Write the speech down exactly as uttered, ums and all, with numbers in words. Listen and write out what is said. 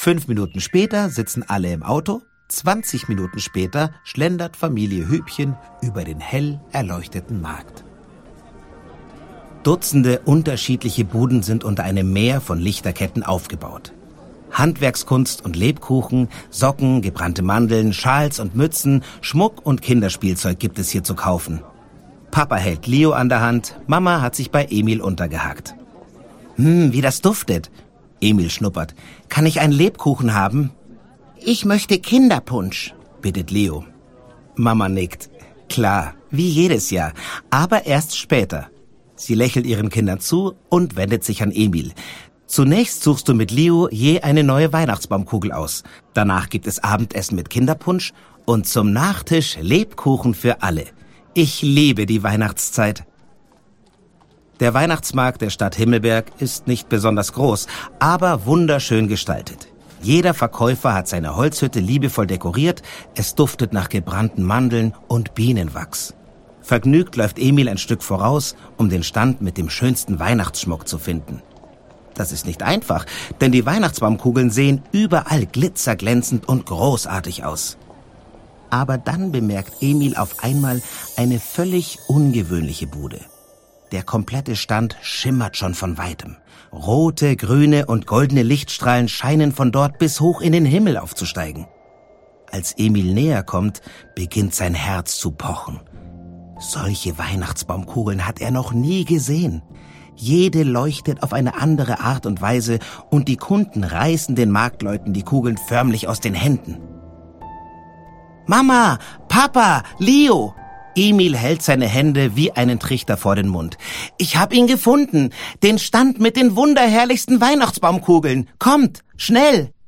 Fünf Minuten später sitzen alle im Auto. Zwanzig Minuten später schlendert Familie Hübchen über den hell erleuchteten Markt. Dutzende unterschiedliche Buden sind unter einem Meer von Lichterketten aufgebaut. Handwerkskunst und Lebkuchen, Socken, gebrannte Mandeln, Schals und Mützen, Schmuck und Kinderspielzeug gibt es hier zu kaufen. Papa hält Leo an der Hand, Mama hat sich bei Emil untergehakt. Hm, wie das duftet. Emil schnuppert. Kann ich einen Lebkuchen haben? Ich möchte Kinderpunsch, bittet Leo. Mama nickt. Klar, wie jedes Jahr, aber erst später. Sie lächelt ihren Kindern zu und wendet sich an Emil. Zunächst suchst du mit Leo je eine neue Weihnachtsbaumkugel aus. Danach gibt es Abendessen mit Kinderpunsch und zum Nachtisch Lebkuchen für alle. Ich liebe die Weihnachtszeit. Der Weihnachtsmarkt der Stadt Himmelberg ist nicht besonders groß, aber wunderschön gestaltet. Jeder Verkäufer hat seine Holzhütte liebevoll dekoriert, es duftet nach gebrannten Mandeln und Bienenwachs. Vergnügt läuft Emil ein Stück voraus, um den Stand mit dem schönsten Weihnachtsschmuck zu finden. Das ist nicht einfach, denn die Weihnachtsbaumkugeln sehen überall glitzerglänzend und großartig aus. Aber dann bemerkt Emil auf einmal eine völlig ungewöhnliche Bude. Der komplette Stand schimmert schon von weitem. Rote, grüne und goldene Lichtstrahlen scheinen von dort bis hoch in den Himmel aufzusteigen. Als Emil näher kommt, beginnt sein Herz zu pochen. Solche Weihnachtsbaumkugeln hat er noch nie gesehen. Jede leuchtet auf eine andere Art und Weise und die Kunden reißen den Marktleuten die Kugeln förmlich aus den Händen. Mama, Papa, Leo! Emil hält seine Hände wie einen Trichter vor den Mund. Ich hab ihn gefunden, den Stand mit den wunderherrlichsten Weihnachtsbaumkugeln. Kommt, schnell!